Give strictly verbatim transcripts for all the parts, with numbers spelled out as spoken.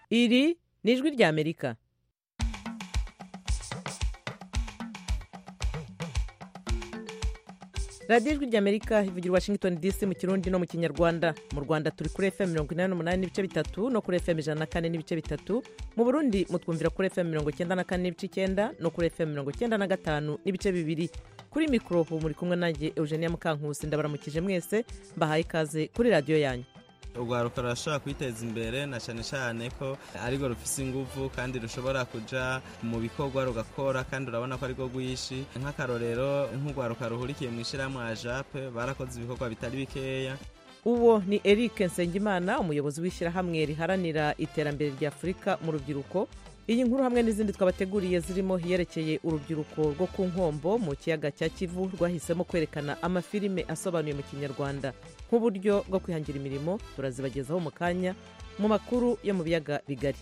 Iri ni ijwi rya Amerika. radiyo ijwi rya Amerika ivugira Washington D C mu Kirundi no mu Kinyarwanda. Mu Rwanda turi kuri F M mirongo inani n'umunani n'ibice bitatu no kuri F M ijana na kane n'ibice bitatu. Mu Burundi mutwumvira kuri F M mirongo icyenda na kane n'ibice icyenda no kuri F M mirongo icyenda na gatanu n'ibice bibiri. Kuri mikoro ubu muri kumwe nanjye Eugenia Mukankusi, ndabaramukije mwese, mbahaye ikaze kuri radiyo yanyu. Urwaruka rurashobora kwiteza imbere na cyane cyane ko arirwo rufise ingufu kandi rushobora kuja mu bikorwa rugakora, kandi urabona ko arirwo rwishi. Nk'akarorero nk'urwaruka ruhurikiye mu ishirahamwe Ajape barakoze ibikorwa bitari bikeya. Uwo ni Eric Nsengimana, umuyobozi w'ishyirahamwe riharanira iterambere rya Afurika mu rubyiruko. Iyi nkuru hamwe n'izindi twabateguriye zirimo yerekeye urubyiruko rwo ku Nkombo mu kiyaga cya Kivu rwahisemo kwerekana amafilime asobanuye mu Kinyarwanda nk'uburyo bwo kwihangira imirimo, turazibagezaho mu kanya mu makuru yo mu biyaga bigari.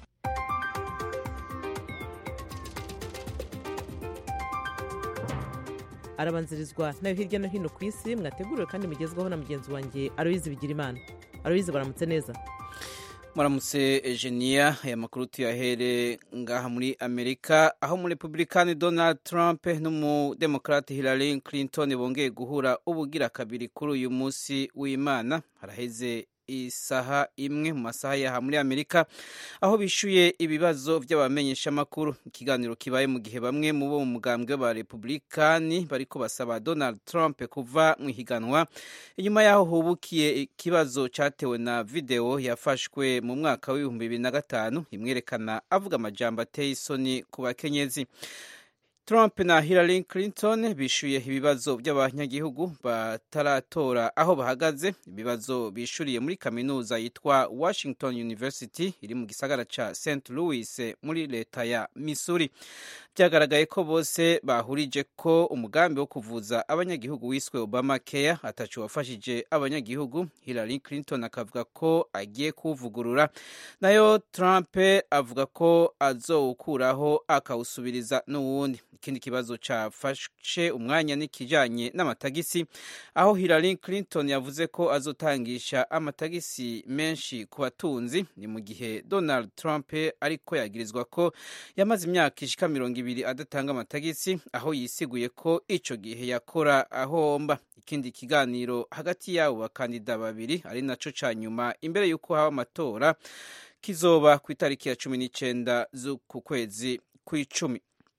Arabanzirizwa nayo hirya no hino ku isi, mwateguriwe kandi mugezwaho na mugenzi wanjye Aloyize Bigirimana. Aloyize, baramutse neza? Muramutse Eugenia. Aya makuru tuyahere ngaha muri Amerika, aho mu Republican Donald Trump n'umudemokrate Hillary Clinton bongeye guhura ubugira kabiri kuri uyu munsi w'Imana. Haraheze isaha imwe mu masaha yaha muri Amerika, aho bishuye ibibazo by'abamenyesha makuru. Ikiganiro kibaye mu gihe bamwe mu bo mu mugambwe wa Republikani bariko basaba Donald Trump kuva mu higanwa, inyuma yaho hubukiye ikibazo cyatewe na video yafashwe mu mwaka w'ibihumbi bibiri na gatanu imwerekana avuga amajambo ateye isoni ku bakenyezi. Trump na Hillary Clinton bishuye ibibazo by'abanyagihugu bataratora aho bahagaze, ibibazo bishuriye muri kaminuza yitwa Washington University iri mu gisagara ca Saint Louis muri leta ya Missouri. Byagaragaye ko bose bahurije ko umugambi wo kuvuza abanyagihugu wiswe Obamacare atacu wafashije abanyagihugu. Hillary Clinton akavuga ko agiye kuvugurura, nayo Trump avuga ko azowukuraho akawusubiriza n'uwundi. Ikindi kibazo cyafashe umwanya n'ikijanye n'amatagisi, aho Hillary Clinton yavuze ko azotangisha amatagisi menshi ku batunzi, ni mu gihe Donald Trump ariko yagirizwa ko yamaze imyaka ishika mirongo ibiri adatanga amatagisi, aho yisiguye ko ico gihe yakora ahomba. Ikindi kiganiro hagati y'abo bakandida babiri ari naco ca nyuma imbere y'uko haba amatora kizoba ku itariki ya cumi n'icenda z'uku kwezi kw'icumi.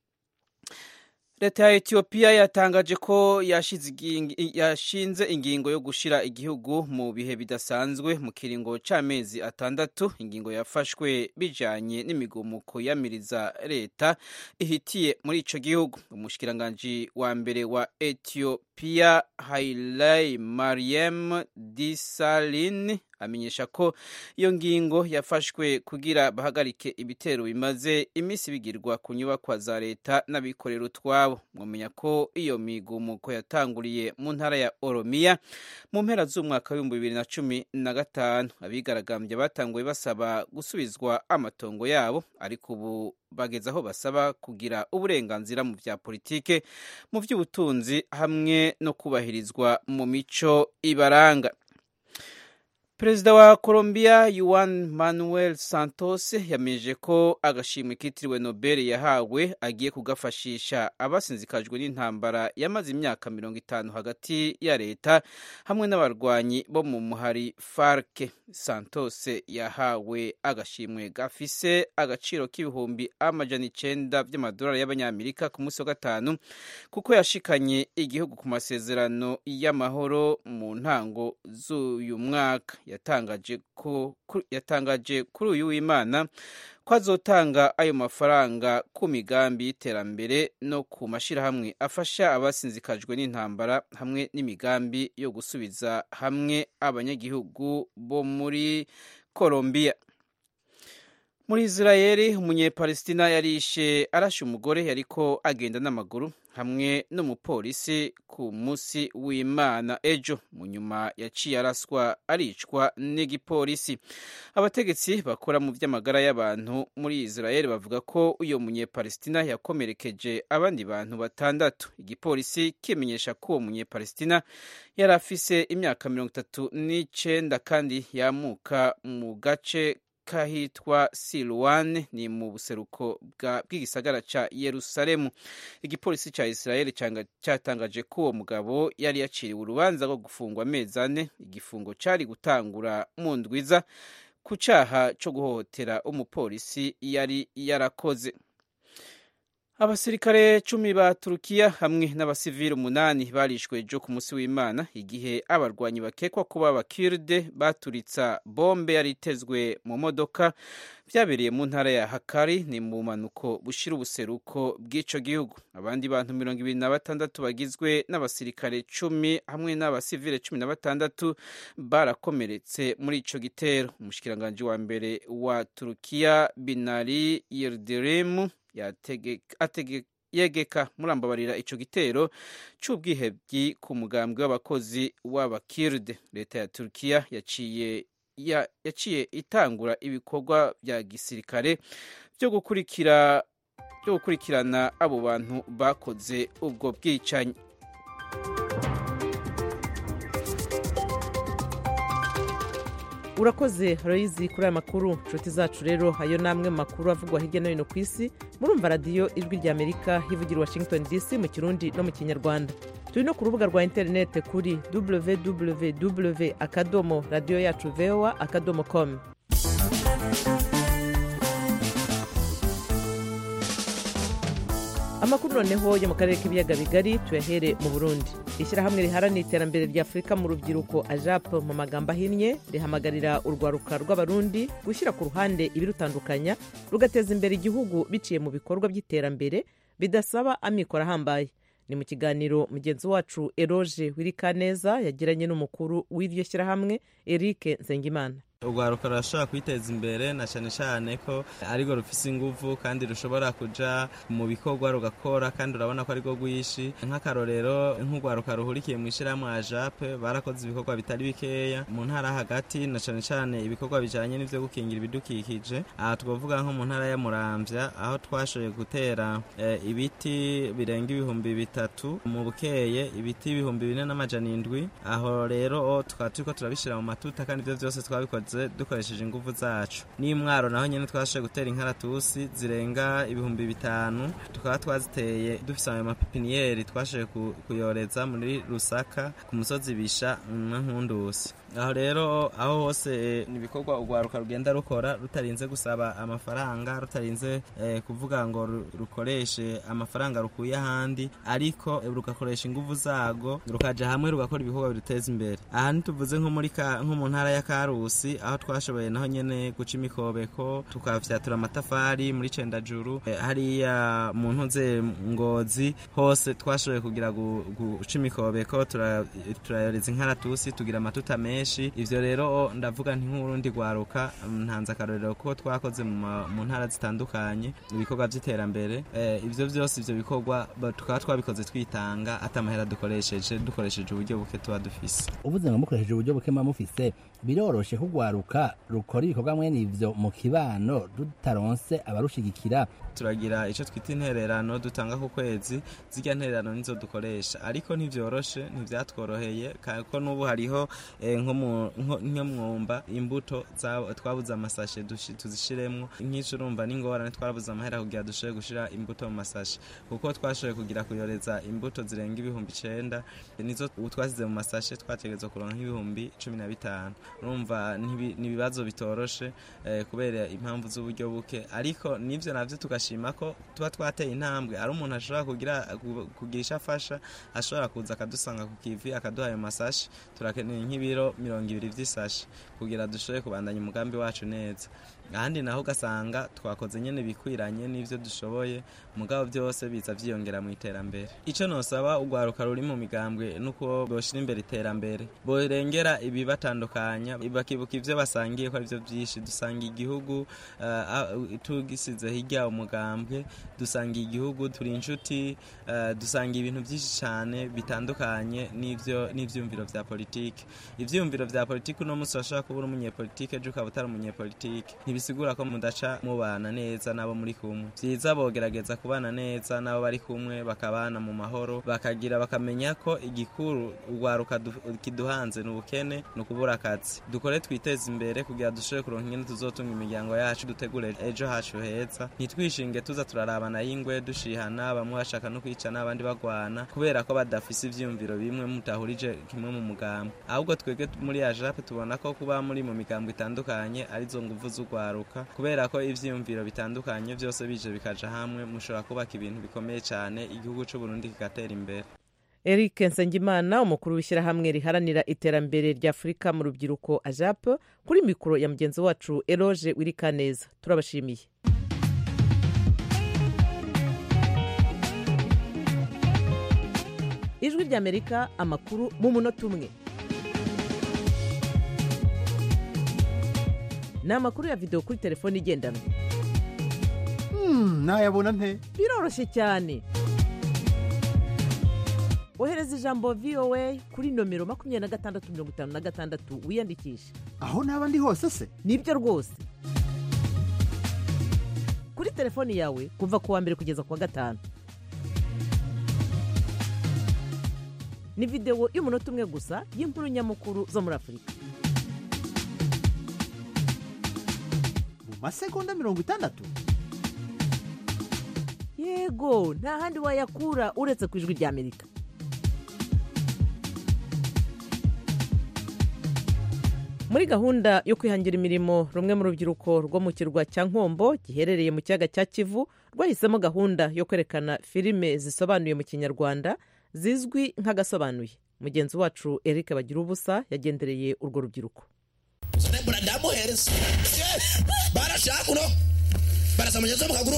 Leta ya Ethiopia yatangaje ko yashinze ingingo yo gushira igihugu mu bihe bidasanzwe mu kiringo c'amezi atandatu. Ingingo yafashwe bijanye n'imigumuko yamiriza leta ihitiye muri ico gihugu. Umushikiranganje wa mbere wa Ethiopia Haile Mariam Desalegn amenyesha ko iyo ngingo yafashwe kugira bahagarike ibitero bimaze imisi bigirwa ku nyubakwa za leta n'abikorera utwabo. Mwamenya ko iyo migumuko yatanguriye mu ntara ya Oromia mu mpera z'umwaka w'ibihumbi bibiri na cumi na gatanu. Abigaragambye batanguye basaba gusubizwa amatongo yabo, ariko ubu bageze aho basaba kugira uburenganzira mu vya politike, mu vy'ubutunzi hamwe no kubahirizwa mu mico ibaranga. Perezida wa Colombia Juan Manuel Santos yamenyesheje ko agashimwe kitiriwe Nobel yahawe agiye kugafashisha abasinzikajwe n'intambara yamaze imyaka mirongo itanu hagati ya leta hamwe n'abarwanyi bo mu muhari FARC. Santos yahawe agashimwe gafise agaciro k'ibihumbi amajana icenda by'amadolari y'abanyamerika ku munsi wa gatanu, kuko yashikanye igihugu ku masezerano y'amahoro mu ntango z'uyu mwaka. yatangaje ko yatangaje kuri uyu w'Imana ko azotanga ayo mafaranga ku migambi y'iterambere no ku mashirahamwe afasha abasinzikajwe n'intambara hamwe n'imigambi yo gusubiza hamwe abanyagihugu bo muri Colombia. Muri Israeli, umunyepalestina yarishe arashe umugore yariko agenda n'amaguru hamwe n'umupolisi ku munsi w'Imana ejo. Mu nyuma yaciye araswa aricwa n'igipolisi. Abategetsi bakora mu vy'amagara y'abantu muri Israeli bavuga ko uyo munyepalestina yakomerekeje abandi bantu batandatu. Igipolisi kimenyesha ko uwo munyepalestina yari afise imyaka mirongo itatu n'icenda kandi yamuka mu gace kahitwa Silwan ni mu buseruko bw'igisagara ca Yerusalemu. Igipolisi ca Israel cyatangaje ko uwo mugabo yari yaciriwe urubanza rwo gufungwa amezi ane, igifungo cari gutangura mu ndwiza ku caha co guhohotera umupolisi yari yarakoze. Abasirikare cumi ba Turukiya hamwe n'abasivili umunani barishwe ejo ku musi w'Imana igihe abarwanyi bakekwa kuba abakirde baturitsa bombe yari itezwe mu modoka. Vyabereye mu ntara ya Hakkari ni mu manuko bushira ubuseruko bw'ico gihugu. Abandi bantu mirongo ibiri na batandatu bagizwe n'abasirikare cumi hamwe n'abasivile cumi na batandatu barakomeretse muri ico gitero. Umushikiranganji wa mbere wa Turukiya Binali Yildirim yegeka murambabarira ico gitero c'ubwihebyi ku mugambwe w'abakozi w'abakirde. Leta ya Turkiya yaciye ya, yaciye itangura ibikorwa bya gisirikare byo gukurikira byo gukurikirana abo bantu bakoze ubwo bwicanyi. Urakoze Roizi kuri aya makuru. Nshuti zacu rero ayo namwe makuru avugwa hirya no hino ku isi murumva radiyo ijwi rya Amerika hivugira Washington D C mu Kirundi no mu Kinyarwanda. Turi no ku rubuga rwa interinete kuri w w w akadomo radio yacu voa akadomo com. Amakuru noneho yo mu karere k'ibiyaga bigari tuyahere mu Burundi. Ishyirahamwe riharanira iterambere rya Afurika mu rubyiruko AJAP mu magambo ahinnye rihamagarira urwaruka rw'abarundi gushyira ku ruhande ibirutandukanya rugateza imbere igihugu biciye mu bikorwa by'iterambere bidasaba amikoro ahambaye. Ni mu kiganiro mugenzi wacu Eroge Wirikaneza yagiranye n'umukuru w'iryo shyirahamwe Eric Nsengimana. Urwaruka rurashobora kwiteza imbere na cyane cyane ko ariko rufise inguvu kandi rushobora kuja mu bikorwa rugakora kandi urabona ko ariko gwishi. Nk'akarorero nk'urwaruka ruhurikiye mu ishyirahamwe AJAP barakoze ibikorwa bitari bikeya mu ntara hagati na cyane cyane ibikorwa bijanye n'ivyo gukingira ibidukikije. Aha twavuga nko mu ntara ya Muramvya aho twashoboye gutera e, ibiti birenga ibihumbi bitatu, mu Bukeye ibiti ibihumbi bine n'amajana indwi. Aho rero tukaba turiko turabishira mu matuta kandi ivyo vyose twabikoze dukoresheje ingufu zacu. N'Imwaro naho nyene twashoboye gutera inkaratusi zirenga ibihumbi bitanu, tukaba twaziteye dufise ayo mapipiniyeri twashoboye kuyoreza muri Rusaka ku musozi Bisha na Nkundusi. Aho rero aho hose ni ibikorwa urwaruka rugenda rukora rutarinze gusaba amafaranga, rutarinze eh, kuvuga ngo rukoreshe amafaranga rukuye ahandi, ariko rugakoresha ingufu zago rukaja hamwe rugakora ibikorwa biruteza imbere. Aha nituvuze nko muri nko mu ntara ya Karusi aho twashoboye naho nyene guca imikobeko tukavyatura amatafari muri Cendajuru. Eh, hariya mu ntuze Ngozi hose twashoboye kugira guca imikobeko turayoreza inkaratusi tugira amatuta menshi. Ivyo rero ndavuga nti nk'urundi rwaruka ntanze akarorero ko twakoze mu ntara zitandukanye ibikorwa by'iterambere. Eh, ivyo vyose ivyo bikorwa tukaba twabikoze twitanga atamahera dukoresheje dukoresheje uburyo buke tuba dufise. Uvuze ngo mukoresheje uburyo buke mufise biroroshe kugwaruka rukora ibikorwa mwene ivyo mu kibano dutaronse abarushigikira. Turagira ico twita intererano dutanga ku kwezi, zirya ntererano nizo dukoresha ariko ntivyoroshe ntivyatworoheye ko n'ubu hariho eh, nko mwumba imbuto twabuze amasashe tuzishiremwo nk'ico urumva n'ingorane twarabuze amahera kugira dushoboye gushira imbuto mu masashe kuko twashoboye kugira kuyoreza imbuto zirenga ibihumbi icenda nizo twasize mu masashe twategerezwa kuronka nk'ibihumbi cumi na bitanu. Urumva n'ibibazo bitoroshe eh, kubera impamvu z'uburyo buke, ariko nivyo navyo tugashima ko tuba twateye intambwe. Ari umuntu ashobora kugira kugirisha afasha ashobora kuza akadusanga ku kivi akaduha ayo masashe, turakeneye nk'ibiro mirongo ibiri vy'isashe kugira dushoboye kubandanya umugambi wacu neza. Ahandi naho ugasanga twakoze nyene bikwiranye n'ivyo dushoboye, mugabo byose biza vyiyongera mu iterambere. Ico nosaba urwaruka ruri mu migambwe nuko boshira imbere iterambere, borengera ibibatandukanya, bakibuka ivyo basangiye ko arivyo vyinshi. Dusanga igihugu uh, tugisize hirya umugambi mugambwe dusanga igihugu turi inshuti uh, dusanga ibintu byinshi cyane bitandukanye n'ivyo n'ivyumviro vya politike. Ivyumviro vya politike no musi washaka kubura umunyepolitike ejo ukaba utari umunyepolitike ntibisigura ko mudaca mubana neza nabo muri kumwe. Vyiza bogerageza kubana neza nabo bari kumwe bakabana mu mahoro bakagira bakamenya ko igikuru urwaruka kiduhanze n'ubukene no kubura akazi. Dukore twiteze imbere kugira dushobore kuronka ingene tuzotunga imiryango yacu dutegure ejo hacu heza. Nitwishinge tuza turarabana y'ingwe dushihana bamwe bashaka no kwicana abandi bagwana kubera ko badafise ivyumviro bimwe mutahurije kimwe mu mugambwe. Ahubwo twege muri ajape tubona ko kuba muri mu migambwe itandukanye arizo nguvu z'urwaruka kubera ko ivyumviro bitandukanye byose bije bikaja hamwe mushobora kubaka ibintu bikomeye cyane igihugu cy'u Burundi kigatera imbere. Eric Nsengimana umukuru w'ishyirahamwe riharanira iterambere rya Afurika mu rubyiruko ajape kuri mikoro ya mugenzi wacu Eloge Wirikaneza. Turabashimiye. Ijwi ry'Amerika amakuru mu munota umwe. Ni amakuru ya video kuri telefone igendanwa. Hmm, nayabona nte? Biroroshye cyane. Ohereza ijambo V O A kuri nomero makumyabiri na gatandatu mirongo itanu na gatandatu wiyandikisha. Aho naba ndi hose se? Nibyo rwose. Kuri telefone yawe kuva ku wa mbere kugeza ku wa gatanu. Ni video y'umunota umwe gusa y'inkuru nyamukuru zo muri Afurika. Mu masegonda mirongo itandatu? Yego, nta handi wayakura uretse ku Ijwi ry'Amerika. Muri gahunda yo kwihangira imirimo rumwe mu rubyiruko rwo mu kirwa cya Nkombo giherereye mu kiyaga cya Kivu rwahisemo gahunda yo kwerekana filime zisobanuye mu Kinyarwanda zizwi nk'agasobanuye. Mugenzi wacu Eric Bagirubusa yagendereye urwo rubyiruko. Barashaka no barasamugeza mu kaguru.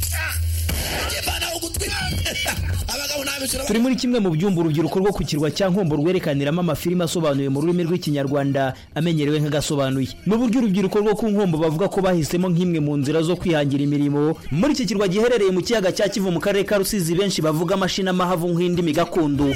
Turi muri kimwe mu byumba urubyiruko rwo ku kirwa cya Nkombo rwerekaniramo amafilime asobanuye mu rurimi rw'Ikinyarwanda amenyerewe nk'agasobanuye. N'uburyo urubyiruko rwo ku Nkombo bavuga ko bahisemo nk'imwe mu nzira zo kwihangira imirimo muri iki kirwa giherereye mu kiyaga cya Kivu mu karere ka Rusizi benshi bavuga amashina mahavu nk'indimi gakondo.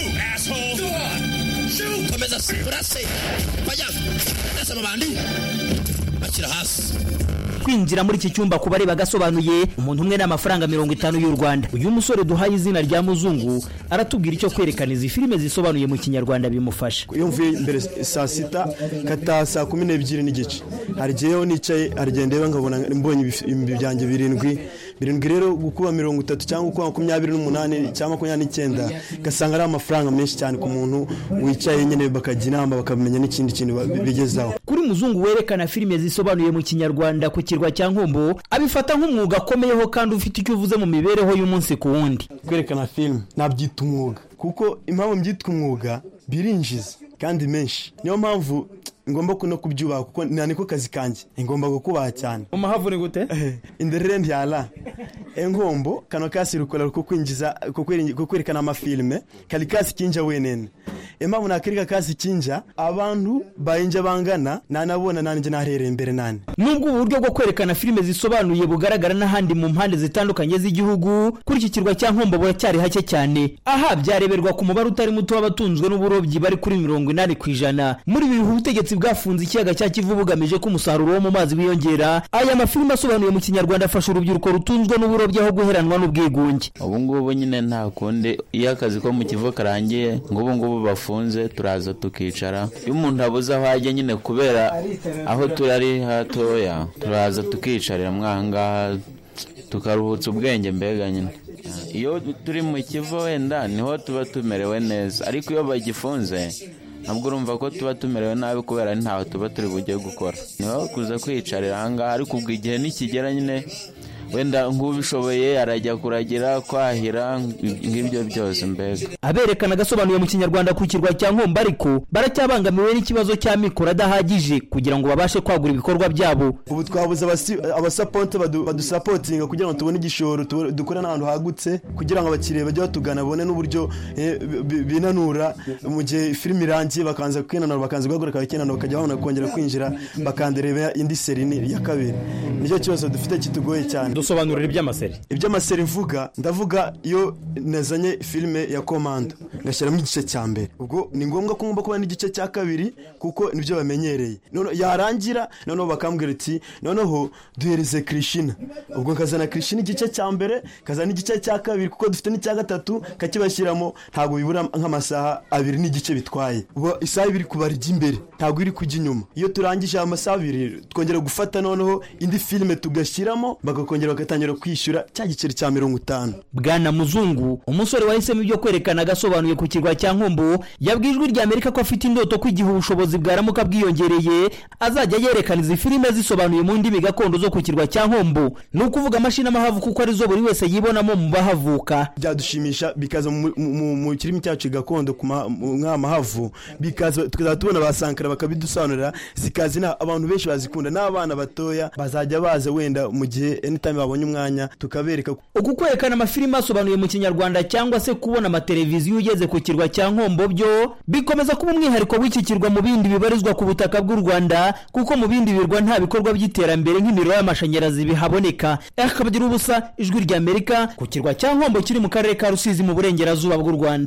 Kwinjira muri iki cyumba kuba ari bagasobanuye umuntu umwe n'amafaranga mirongo itanu y'u Rwanda. Uyu musore duhaye izina rya Muzungu aratubwira icyo kwerekana izi filime zisobanuye mu Kinyarwanda bimufasha. Iyo mvuye imbere saa sita kata saa kumi n'ebyiri n'igice hari giyeho nicaye arigendeba nkabona mbonye ibyanjye birindwi birindwi rero gukuba mirongo itatu cyangwa gukuba makumyabiri n'umunani cyangwa makumyabiri n'icyenda gasanga ari amafaranga menshi cyane ku muntu wicaye nyine bakajya inama bakamenya n'ikindi kintu bigezaho. Kuri Muzungu werekana filime zisobanuye mu Kinyarwanda ku kirwa cya Nkombo abifata nk'umwuga akomeyeho kandi ufite icyo uvuze mu mibereho y'umunsi ku wundi. Kwerekana filime nabyita umwuga kuko impamvu mbyita umwuga birinjiza kandi menshi. Niyo mpamvu ngomba kuno kubyubaha kuko niko kazi kanje ngomba gukubaha cyane. Umahavu ni gute? Inderere ndyala Enkombo kano kasi rukora ko kwinjiza ko kwerekana amafilme kali kasi kinja wenene. Impamvu nakirika kasi kinja abantu bayinja bangana nanabona nanje naherere imbere nane. Nubwo uburyo bwo kwerekana filime zisobanuye bugaragara n'ahandi mu mpande zitandukanye z'igihugu kuri iki kirwa cya Nkombo buracyari hake cyane. Aha byareberwa ku mubare utari muto w'abatunzwe n'uburobyi bari kuri mirongo inani ku ijana. Muri ibi ubutegetsi bwafunze ikiyaga cya Kivu bugamije ko umusaruro wo mu mazi wiyongera. Aya mafilime asobanuye mu Kinyarwanda afasha urubyiruko rutunzwe n'uburobyi aho guheranwa n'ubwigunge. Ubu ngubu nyine nta kundi iyo akazi ko mu Kivu karangiye ngubu ngubu bafunze turaza tukicara. Iyo umuntu abuze aho ajya nyine kubera aho turari hatoya turaza tukicarira mwanga tukaruhutsa ubwenge mbega nyine. Iyo turi mu Kivu wenda niho tuba tumerewe neza ariko iyo bagifunze ntabwo urumva ko tuba tumerewe nabi kubera ntaho tuba turi bujye gukora. Niho kuza kwicarira ahangaha ariko ubwo igihe nikigera nyine wenda nk'ubishoboye arajya kuragira kwahira ngibyo byose mbega. Aberekana gasobanuye mu Kinyarwanda ku kirwa cya Nkombo ariko baracyabangamiwe n'ikibazo cya mikoro adahagije kugira ngo babashe kwagura ibikorwa byabo. Ubu twabuze abasupport badusupportinga kugira ngo tubone igishoro dukora n'ahantu hagutse kugira ngo abakiriya bajye batugana bone n'uburyo binanura mu gihe film irangiye bakanza kwinanura bakanza guhaguruka bakinanura bakajya babona kongera kwinjira bakandereba indi serie ya kabiri. Nicyo kibazo dufite kitugoye cyane. dusobanurira iby'amaseri. Iby'amaseri mvuga ndavuga iyo nazanye filime ya Komando ngashyiramo igice cya mbere, ubwo ni ngombwa ko ngomba kuba n'igice cya kabiri kuko nibyo bamenyereye. None yarangira noneho bakambwira ati noneho duhereze Krishina, ubwo nkazana Krishina igice cya mbere kazana igice cya kabiri kuko dufite n'icya gatatu kakibashyiramo, ntabwo bibura nk'amasaha abiri n'igice bitwaye. Ubwo isaha ibiri kubara ijya imbere ntabwo iri kujya inyuma. Iyo turangije amasaha abiri twongera gufata noneho indi filime tugashyiramo bagakongera bagatangira kwishyura cya giceri cya mirongo itanu. Bwana Muzungu, umusore wahisemo ibyo kwerekana agasobanuye ku kirwa cya Nkombo, yabwijwe rya Amerika ko afite indoto ko igihe ubushobozi bwaramuka bwiyongereye azajya yerekana izi filime zisobanuye mu ndimi gakondo zo ku kirwa cya Nkombo. Ni ukuvuga amashini amahavu kuko arizo buri wese yibonamo mu bahavuka. Byadushimisha bikaza mu kirimi cyacu gakondo kuma nk'amahavu, bikaza tukazatubona basankara bakabidusanurira, zikazina abantu benshi bazikunda n'abana batoya bazajya baza wenda mu gihe anytime babonye umwanya tukabereka. Uku kwerekana amafilime asobanuye mu kinyarwanda cyangwa se kubona amateleviziyo ugeze ku kirwa cya Nkombo byo bikomeza kuba umwihariko w'iki kirwa mu bindi bibarizwa ku butaka bw'u Rwanda, kuko mu bindi birwa nta bikorwa by'iterambere nk'imiriro y'amashanyarazi bihaboneka. Akabagira ubusa, Ijwi rya Amerika, ku kirwa cya Nkombo kiri mu karere ka Rusizi mu burengerazuba bw'u Rwanda.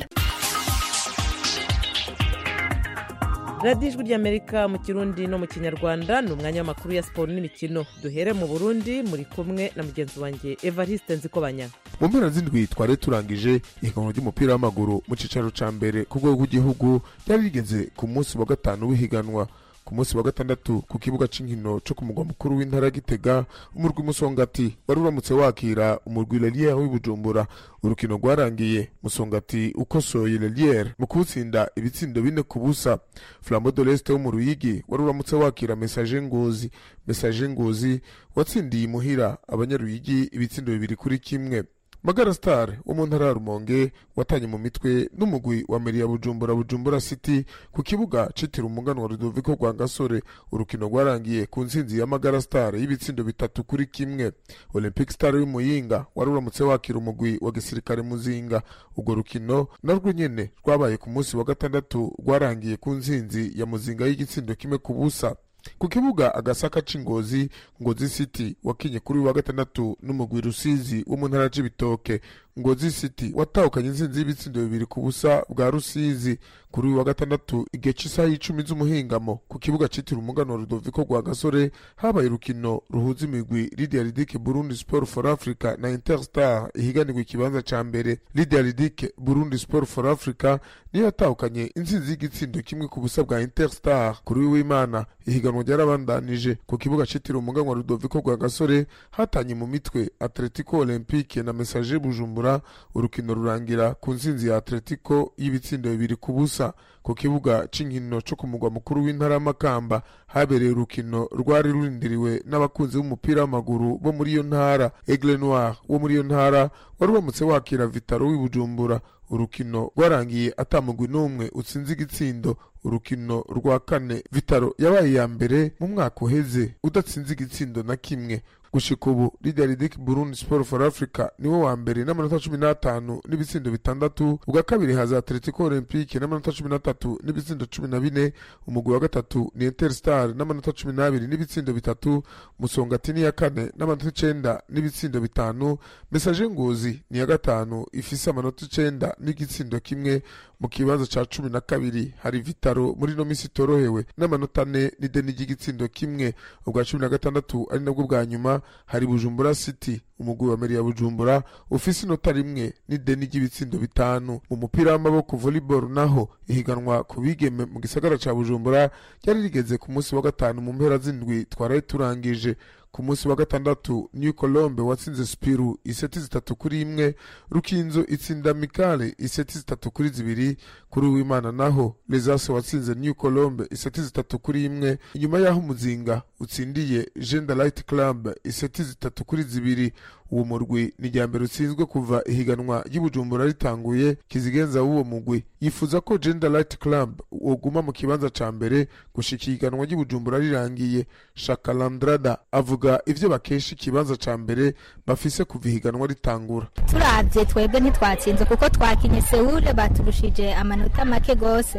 radiyo Ijwi ry'Amerika mu Kirundi no mu Kinyarwanda ni umwanya w'amakuru ya siporo n'imikino. Duhere mu Burundi, muri kumwe na mugenzi wanjye Evariste Nzikobanya. Mu mpera z'indwi twari turangije ihiganwa ry'umupira w'amaguru mu cicaro ca mbere ku rwego rw'igihugu ryari rigeze ku munsi wa gatanu w'ihiganwa. Ku munsi wa gatandatu ku kibuga c'inkino cyo ku mugwa mukuru w'intara Gitega, umurwi Musongati wari uramutse wakira umurwi Lelier w'Ibujumbura. Urukino rwarangiye Musongati ukosoye Lelier mu kubutsinda ibitsindo bine ku busa. Flambeau de l'Est wo mu Ruyigi wari uramutse wakira Messager Ngozi. Messager Ngozi watsindiye imuhira abanyaruyigi ibitsindo bibiri kuri kimwe. Magara Star wo mu ntara ya Rumonge watanye mu mitwe n'umugwi wa Meri ya Bujumbura Bujumbura City ku kibuga citira umugano wa Rudoviko rwa Gasore. Urukino rwarangiye ku nsinzi ya Magara Star y'ibitsindo bitatu kuri kimwe. Olympic Star y'Umuyinga wari uramutse wakira umugwi wa Gisirikare Muzinga. Ubwo rukino narwo nyene rwabaye ku munsi wa gatandatu rwarangiye ku nsinzi ya Muzinga y'igitsindo kimwe ku busa. Ku kibuga agasaka c'Ingozi, Ngozi City wakinye kuri wa gatandatu n'umugwi Rusizi wo mu ntara c'Ibitoke. Ngozi City watahukanye insinzi y'ibitsindo bibiri ku busa bwa Rusizi. Kuri wa gatandatu igihe cy'isaha y'icumi z'umuhingamo ku kibuga citira umugano wa Rudoviko rwa Gasore habaye urukino ruhuza imigwi Lydia Ludic Burundi Sport for Africa na Interstar ihiganirwa ikibanza ca mbere. Lydia Ludic Burundi Sport for Africa niyo yatahukanye insinzi y'igitsindo kimwe ku busa bwa Interstar. Kuri w'Imana ihiganwa ryarabandanije ku kibuga citira umugano wa Rudoviko rwa Gasore hatanye mu mitwe Atletico Olympique na Messager Bujumbura. Urukino rurangira ku nsinzi ya Atletico y'ibitsindo bibiri ku busa. Ku kibuga c'inkino cyo ku mugwa mukuru w'intara Makamba habereye urukino rwari rurindiriwe n'abakunzi b'umupira w'amaguru bo muri iyo ntara. Aigle Noir wo muri iyo ntara wari uramutse wakira Vitaro w'Ibujumbura. Urukino rwarangiye atamugwi n'umwe utsinze igitsindo. Urukino rwa kane Vitaro yabaye ya mbere mu mwaka uheze udatsinze igitsindo na kimwe. Gushika ubu Lydia Ludic Burundi Sport for Africa niwo wa mbere n'amanota cumi n'atanu n'ibitsindo bitandatu. Ubwa kabiri haza Atletico Olympique n'amanota cumi n'atatu n'ibitsindo cumi na bine. Umugwi wa gatatu ni Interstar n'amanota cumi n'abiri n'ibitsindo bitatu. Musongati ni ya kane n'amanota icenda n'ibitsindo bitanu. Messager Ngozi ni ya gatanu ifise amanota icenda n'igitsindo kimwe. Mu kibanza ca cumi na kabiri hari Vitaro muri no misi torohewe n'amanota ane n'ideni ry'igitsindo kimwe. Ubwa cumi na gatandatu ari nabwo bwa nyuma hari Bujumbura City, umugwi wa Meri ya Bujumbura ufise inota rimwe n'ideni ry'ibitsindo bitanu. Mu mupira w'amaboko volleyball naho ihiganwa ku bigeme mu gisagara ca Bujumbura ryari rigeze ku munsi wa gatanu mu mpera z'indwi twaraye turangije. Ku munsi wa gatandatu New Colombe watsinze Spiru iseti zitatu kuri imwe. Rukinzo itsinda Mikale iseti zitatu kuri zibiri. Kuri w'Imana naho Lesase watsinze New Colombe iseti zitatu kuri imwe. Inyuma yaho Muzinga utsindiye Gender Light Club iseti zitatu kuri zibiri. Uwo murwi ni ryambere utsinzwe kuva ihiganwa y'Ibujumbura ritanguye. Kizigenza w'uwo mugwi yifuza ko Gender Light Club woguma mu kibanza ca mbere gushika ihiganwa y'Ibujumbura rirangiye. Shakalandrada avuga ivyo bakesha ikibanza ca mbere bafise kuva ihiganwa ritangura. Turavye twebwe ntitwatsinze kuko twakinye Seoul baturushije amanota make gose,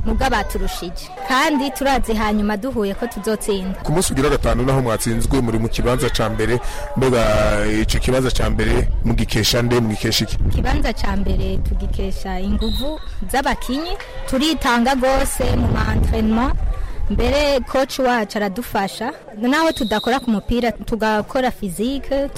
muga baturushije kandi turazi hanyuma duhuye ko tuzotsinda. Ku munsi ugira gatanu naho mwatsinzwe muri mu kibanza ca mbere, mbega ico kibanza ca mbere mugikesha nde, mugikesha iki? Kibanza ca mbere tugikesha inguvu z'abakinyi, turitanga gose mu entraînement. Mbere coach wacu aradufasha naho tudakora ku mupira tugakora physique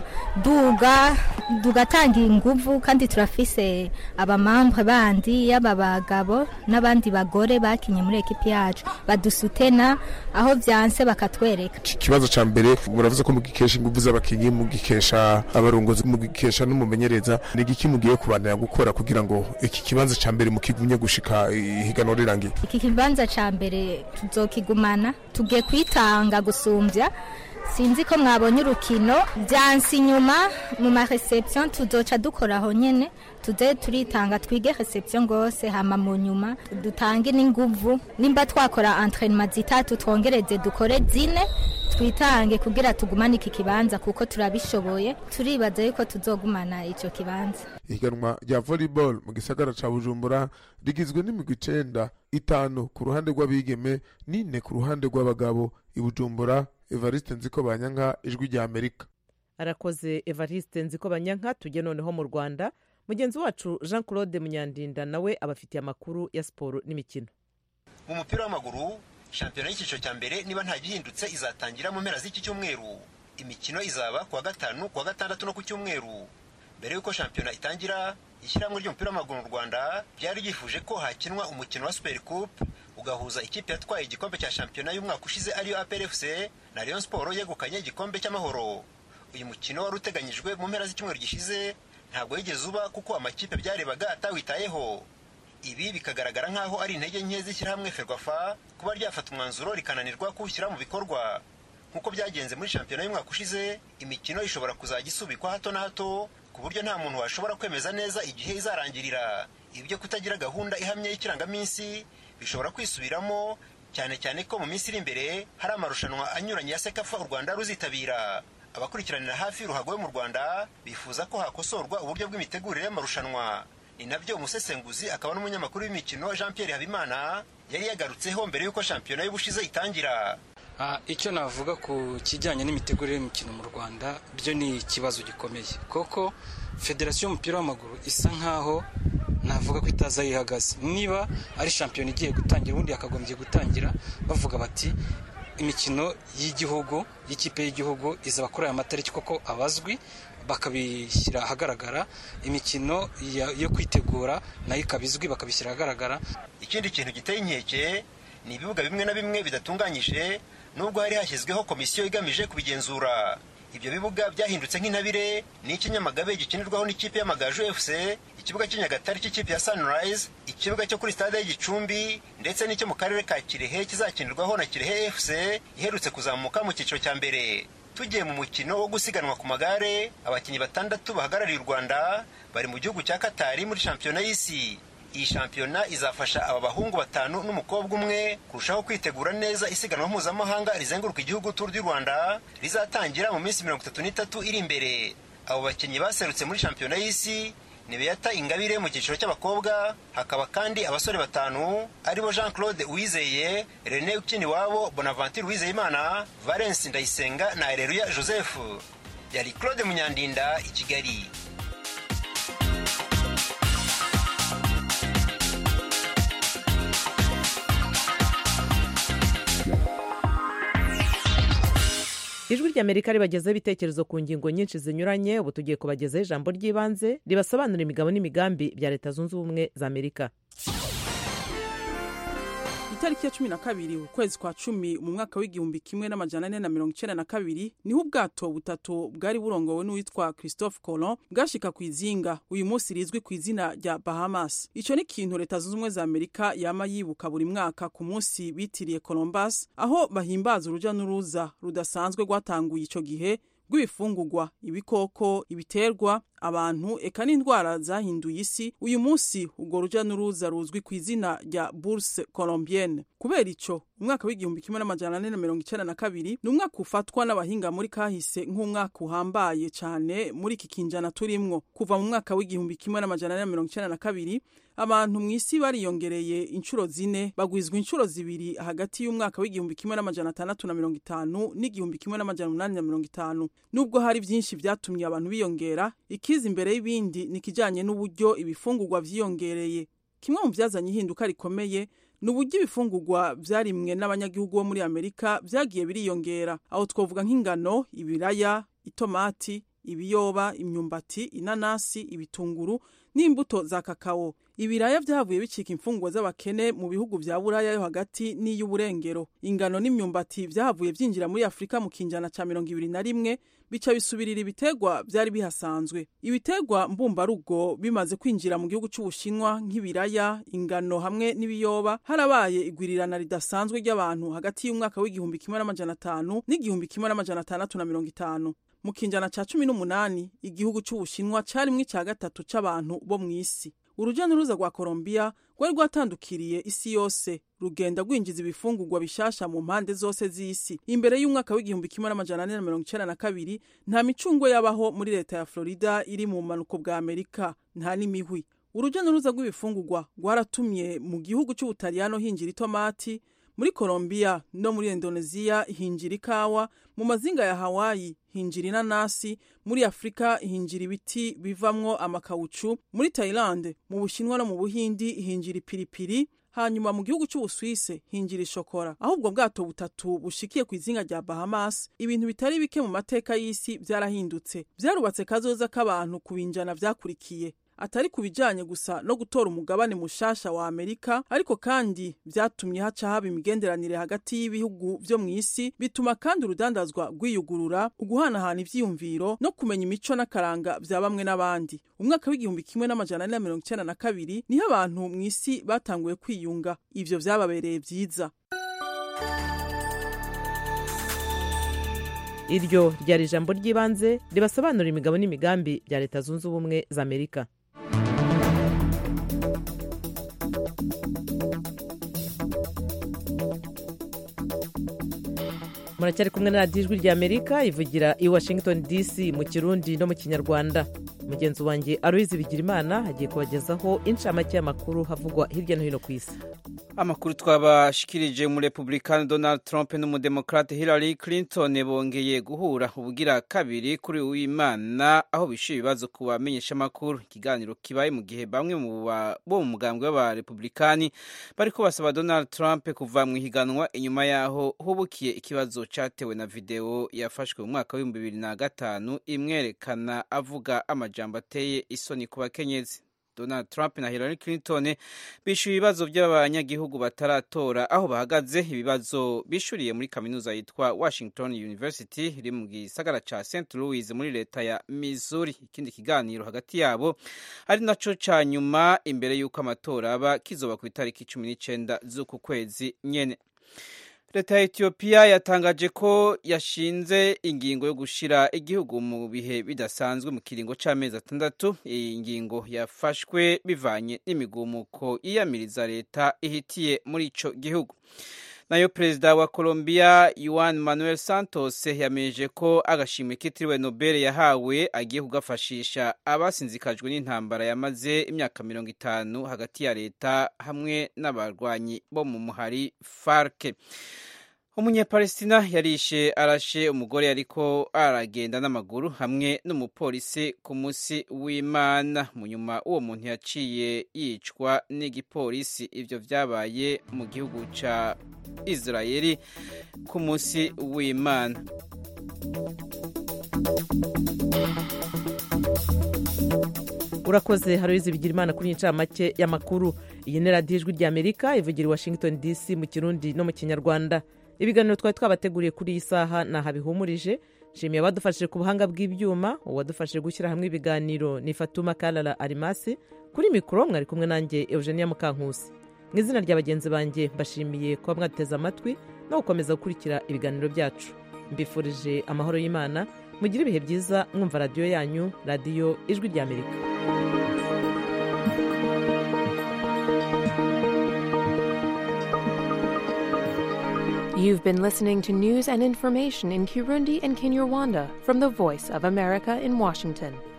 tukaduga tugatanga inguvu kandi turafise abamambre bandi y'ababagabo n'abandi bagore bakinye muri ekipi yacu badusutena aho vyanse bakatwereka. Ikibazo ca mbere muravuze ko mugikesha inguvu z'abakinyi, mugikesha abarongozi, mugikesha n'umumenyereza, ni igiki mugiye kubandanya gukora kugira ngo iki kibanza ca mbere mukigumye gushika ihiganwa rirangiye? Iki kibanza ca mbere tuzokigumana, tugiye kwitanga gusumbya. Sinzi ko mwabonye urukino byansi inyuma mu ma reception tuzoca dukoraho nyene, tuze turitanga twige reception gose, hama mu nyuma dutange n'inguvu, nimba twakora entraînement zitatu twongereze dukore zine, twitange kugira tugumane iki kibanza kuko turabishoboye, turibaza yuko tuzogumana ico kibanza. Ihiganwa rya volleyball mu gisagara ca Bujumbura rigizwe n'imigwi icenda, itanu ku ruhande rw'abigeme n'ine ku ruhande rw'abagabo. I Bujumbura, Evariste Nzikobanyanka, Ijwi rya Amerika. Arakoze Evariste Nzikobanyanka. Tujye noneho mu Rwanda, mugenzi wacu Jean Claude Munyandinda nawe abafitiye amakuru ya siporo n'imikino. Mu mupira w'amaguru, shampiyona y'icyiciro cya mbere niba nta gihindutse izatangira mu mpera z'iki cyumweru. Imikino izaba kuwa gatanu, kuwa gatandatu no ku cyumweru. Mbere yuko shampiyona itangira, ishyirahamwe ry'umupira w'amaguru mu Rwanda ryari ryifuje ko hakinwa umukino wa Super Coupe ugahuza ikipe yatwaye igikombe cya shampiyona y'umwaka ushize ariyo A P R F C na Rayon Sport yegukanye igikombe cy'amahoro. Uyu mukino wari uteganyijwe mu mpera z'icyumweru gishize ntabwo yigeze uba kuko amakipe byarebaga atawitayeho. Ibi bikagaragara nk'aho ari intege nke z'ishyirahamwe Ferwafa kuba ryafata umwanzuro rikananirwa kuwushyira mu bikorwa. Nk'uko byagenze muri shampiyona y'umwaka ushize, imikino ishobora kuzajya isubikwa hato na hato ku buryo nta muntu washobora kwemeza neza igihe izarangirira. Ibyo kutagira gahunda ihamye y'ikirangaminsi bishobora kwisubiramo, cyane cyane ko mu minsi iri imbere hari amarushanwa anyuranye ya Sekafa u Rwanda ruzitabira. Abakurikiranira hafi ruhago yo mu Rwanda bifuza ko hakosorwa uburyo bw'imitegurire y'amarushanwa. Ni nabyo umusesenguzi akaba n'umunyamakuru w'imikino Jean Pierre Habimana yari yagarutseho mbere y'uko shampiyona y'ubushize itangira. Ah, icyo navuga ku kijyanye n'imitegurire y'imikino mu Rwanda byo ni ikibazo gikomeye. Koko Federation y'umupira w'amaguru isa nkaho navuga ko itaza yihagaze. Niba ari shampiyona igiye gutangira ubundi yakagombye gutangira bavuga bati imikino y'igihugu y'ikipe y'igihugu izaba kuri aya matariki koko abazwi bakabishyira ahagaragara, imikino yo kwitegura nayo ikabizwi bakabishyira ahagaragara. Ikindi kintu giteye inkeke ni ibibuga bimwe na bimwe bidatunganyije nubwo hari hashyizweho komisiyo igamije kubigenzura. Ibyo bibuga byahindutse nk'intabire ni ikinyamagabe gikinirwaho n'ikipe y'Amagaju F C, ikibuga cy'Inyagatare cy'ikipe ya Sunrise, ikibuga cyo kuri stade y'Igicumbi ndetse n'icyo mu karere ka Kirehe kizakinirwaho na Kirehe F C iherutse kuzamuka mu cyiciro cya mbere. Tugiye mu mukino wo gusiganwa ku magare, abakinnyi batandatu bahagarariye u Rwanda bari mu gihugu cya Qatar muri shampiyona y'isi. Iyi shampiyona izafasha aba bahungu batanu n'umukobwa umwe kurushaho kwitegura neza isiganwa mpuzamahanga rizenguruka igihugu Tour du Rwanda rizatangira mu minsi mirongo itatu n'itatu iri imbere. Abo bakinnyi baserutse muri shampiyona y'isi ni Beata Ingabire mu cyiciro cy'abakobwa, hakaba kandi abasore batanu aribo Jean Claude Uwizeye, René Ukiniwabo, Bonaventure Uwizeyimana, Valence Ndayisenga na Areruya Joseph. Yari Claude Munyandinda i Kigali. Ijwi ry'Amerika ribagezaho ibitekerezo ku ngingo nyinshi zinyuranye. Ubu tugiye kubagezaho ijambo ry'ibanze ribasobanura imigabo n'imigambi bya Leta Zunze Ubumwe za Amerika. Itariki ya cumi na kabiri ukwezi kwa cumi mu mwaka w'igihumbi kimwe n'amajana ane na mirongo icenda na kabiri niho ubwato butatu bwari burongowe n'uwitwa Christophe Colomb bwashika ku izinga uyu munsi rizwi ku izina rya Bahamas. Ico ni kintu Leta Zunze Ubumwe za Amerika yama yibuka buri mwaka ku munsi bitiriye Columbus, aho bahimbaza uruja n'uruza rudasanzwe rwatanguye ico gihe rw'ibifungurwa, ibikoko, ibiterwa, abantu eka n'indwara zahinduye isi. Uyu munsi ubwo ruja n'uruza ruzwi ku izina rya Bourse Colombienne. Kubera ico umwaka w'igihumbi kimwe n'amajana ane na mirongo icenda na kabiri ni umwaka ufatwa n'abahinga muri kahise nk'umwaka uhambaye cyane muri iki kinjana turimwo. Kuva mu mwaka w'igihumbi kimwe n'amajana ane na mirongo icenda na kabiri abantu mu isi bariyongereye inshuro zine bagwizwa inshuro zibiri hagati y'umwaka w'igihumbi kimwe n'amajana atandatu na mirongo itanu n'igihumbi kimwe n'amajana umunani na mirongo itanu. Nubwo hari byinshi vyatumye abantu biyongera, ikiza imbere y'ibindi ni kijanye n'uburyo ibifungurwa vyiyongereye. Kimwe mu vyazanye ihinduka rikomeye n'uburyo ibifungurwa vyarimwe n'abanyagihugu bo muri Amerika vyagiye biriyongera, aho twovuga nk'ingano, ibiraya, itomati, ibiyoba, imyumbati, inanasi, ibitunguru n'imbuto za kakao. Ibiraya vyavuye bicika imfungurwa z'abakene mu bihugu vya Buraya yo hagati n'iy'uburengero. Ingano n'imyumbati vyavuye vyinjira muri Afrika mu kinjana ca mirongo ibiri na rimwe, bica bisubirira ibitegwa vyari bihasanzwe. Ibitegwa mbumbarugo bimaze kwinjira mu gihugu c'Ubushinwa nk'ibiraya, ingano hamwe n'ibiyoba, harabaye igwirirana ridasanzwe ry'abantu hagati y'umwaka w'igihumbi kimwe n'amajana atanu n'igihumbi kimwe n'amajana atandatu na mirongo itanu. Mu kinjana ca cumi n'umunani igihugu c'Ubushinwa carimwe ica gatatu c'abantu bo mw'isi. Uruja n'uruza rwa Colombia rwari rwatandukiriye isi yose, rugenda rwinjiza ibifungurwa bishasha mu mpande zose z'isi. Imbere y'umwaka w'igihumbi kimwe n'amajana ane na mirongo icenda na kabiri nta micungwe yabaho muri leta ya Florida iri mu manuko bwa Amerika, nta n'imihwi. Uruja n'uruza rw'ibifungurwa rwaratumye mu gihugu c'Ubutaliyano hinjira itomati, muri Colombia no muri Indonesia hinjira ikawa, mu mazinga ya Hawaii hinjira inanasi, muri Afrika hinjira ibiti bivamwo amakawucu, muri Thailand, mu Bushinwa no mu Buhindi hinjira ipiripiri, hanyuma mu gihugu c'Ubuswise hinjira ishokora. Aho ubwo bwato butatu bushikiye ku izinga rya Bahamas, ibintu bitari bike mu mateka y'isi vyarahindutse. Vyarubatse kazoza k'abantu kubinjana vyakurikiye, atari kubijanye gusa no gutora umugabane mushasha wa Amerika, ariko kandi vyatumye haca haba imigenderanire hagati y'ibihugu vyo mw'isi, bituma kandi urudandazwa rwiyugurura, uguhanahana ivyiyumviro no kumenya imico n'akaranga vya bamwe n'abandi. Umwaka w'igihumbi kimwe n'amajana ane na mirongo icenda na kabiri niho abantu mw'isi batanguye kwiyunga, ivyo vyababereye vyiza. Iryo ryari ijambo ry'ibanze ribasobanurira imigabo n'imigambi bya Leta Zunze Ubumwe za Amerika. Muracyari kumwe na radiyo ijwi rya Amerika ivugira i Washington D C mu Kirundi no mu Kinyarwanda. Mugenzi wanjye Aloyizi Bigirimana hagiye kubagezaho inshamake y'amakuru havugwa hirya no hino ku isi. Amakuru twabashikirije mu Republican Donald Trump n'umudemokrate Hillary Clinton bongeye guhura ubugira kabiri kuri uw'Imana, aho bishyuye ibibazo ku bamenyesha amakuru. Ikiganiro kibaye mu gihe bamwe mu bo mu mugambwe w'aba Republican bariko basaba Donald Trump kuva mu higanwa inyuma yaho hubukiye ikibazo cyatewe na video yafashwe mu mwaka w'ibihumbi bibiri na gatanu imwerekana avuga amajambo ateye isoni ku bakenyezi. Donald Trump na Hillary Clinton bishyuye ibibazo by'abanyagihugu bataratora aho bahagaze. Ibibazo bishuriye muri kaminuza yitwa Washington University iri mu gisagara ca Saint Louis muri leta ya Missouri. Ikindi kiganiro hagati yabo ari naco ca nyuma imbere y'uko amatora aba kizoba ku itariki cumi n'icenda z'uku kwezi nyene. Leta ya Ethiopia yatangaje ko yashinze ingingo yo gushira igihugu mu bihe bidasanzwe mu kiringo c'amezi atandatu. Iyi ngingo yafashwe bivanye n'imigumuko yiyamiriza leta ihitiye muri ico gihugu. Nayo perezida wa Colombia Juan Manuel Santos yamenyeje ko agashimwe kitiriwe Nobel yahawe agiye kugafashisha abasinzikajwe n'intambara yamaze imyaka mirongo itanu hagati ya leta hamwe n'abarwanyi bo mu muhari FARC. Umunyepalestina yarishe arashe umugore ariko aragenda n'amaguru hamwe n'umupolisi ku munsi w'Imana. Mu nyuma uwo muntu yaciye yicwa n'igipolisi. Ivyo vyabaye mu gihugu ca Israeli ku munsi w'Imana. Urakoze Aloyizi Bigirimana kuri incamake y'amakuru. Iyi ni radiyo ijwi rya Amerika ivugira i Washington D C mu Kirundi no mu Kinyarwanda. Ibiganiro twari twabateguriye kuri iyi saha naha bihumurije. Nshimiye abadufashije ku buhanga bw'ibyuma, uwadufashije gushyira hamwe ibiganiro ni Fatuma Kalala Arimasi. Kuri mikoro mwari kumwe nanjye Eugenia Mukankusi. Mu izina rya bagenzi banjye mbashimiye kuba mwateze amatwi no gukomeza gukurikira ibiganiro byacu. Mbifurije amahoro y'Imana, mugire ibihe byiza mwumva radiyo yanyu, radiyo ijwi rya Amerika. You've been listening to news and information in Kirundi and Kinyarwanda from the Voice of America in Washington.